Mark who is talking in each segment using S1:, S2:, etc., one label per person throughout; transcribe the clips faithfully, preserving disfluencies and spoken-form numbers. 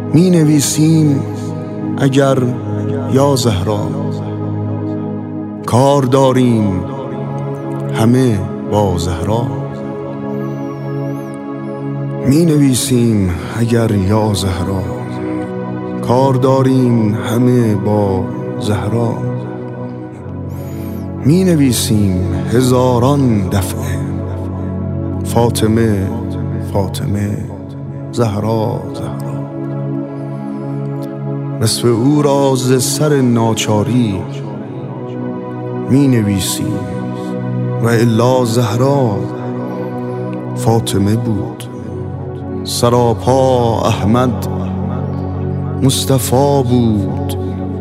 S1: می نویسیم اگر یا زهرا، کار داریم همه با زهرا. می نویسیم اگر یا زهرا، کار داریم همه با زهرا. می نویسیم هزاران دفعه فاطمه فاطمه زهرا زهرا. نصف او را ز سر ناچاری می نویسیم و الا زهرا فاطمه بود. سراپا احمد مصطفی بود،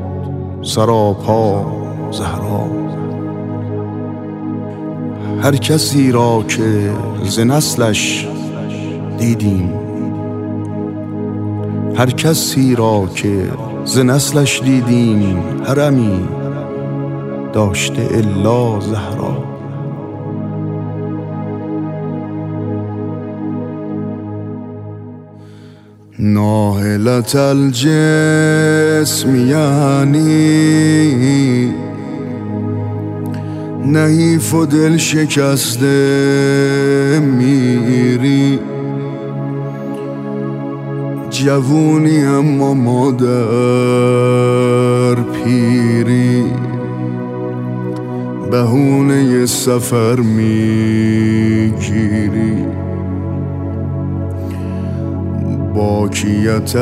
S1: سراپا زهرا. هر کسی را که ز نسلش دیدیم، هر کسی را که ز نسلش دیدیم، حرمی داشته الا زهرا. ناهلت الجسم یعنی نحیف و دل شکسته میری. جوونی اما مادر پیری، بهونه سفر میگیری. باکیت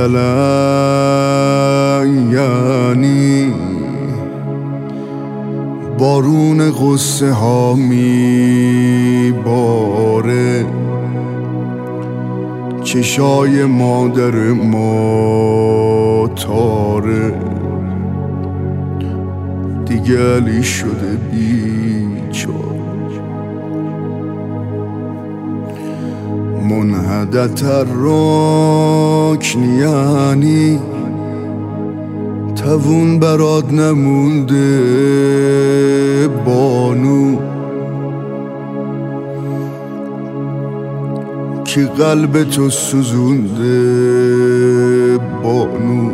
S1: یعنی بارون غصه ها میباره. چشای مادر ما تاره، دیگه علی شده بیچاره. منحدت الرکن یعنی توون برات نمونده بانو، کی قلب تو سوزونده بانو،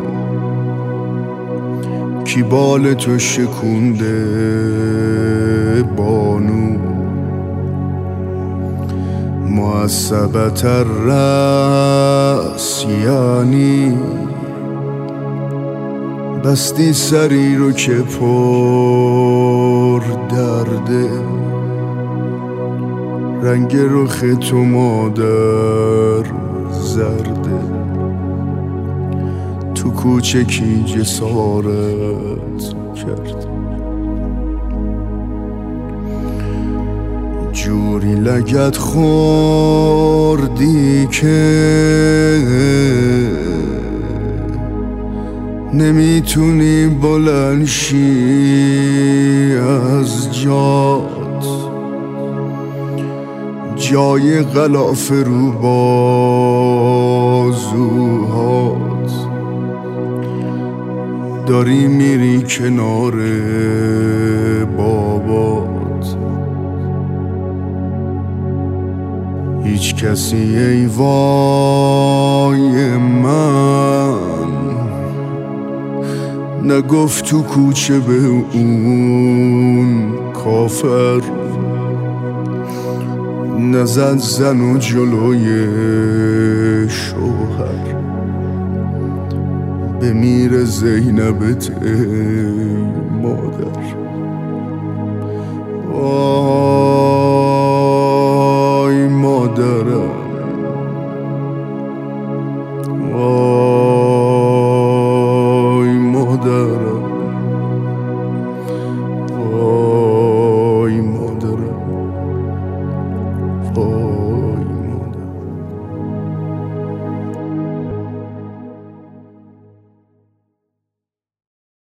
S1: کی بال تو شکونده بانو. معصبت الرأس یعنی بستی سری رو که پر درده. رنگ رخ تو مادر زرده، تو کوچکی جسارت کرده. جوری لگت خوردی که نمیتونی بلند شی از جات. جای غلاف رو بازوهات، داری میری کنار بابات. هیچ کسی ای وای من نگفت تو کوچه به اون کافر. نزد زن و جلوی شوهر، بمیر زینبت ای مادر. وای مادرم، وای مادرم، وای مادرم، وای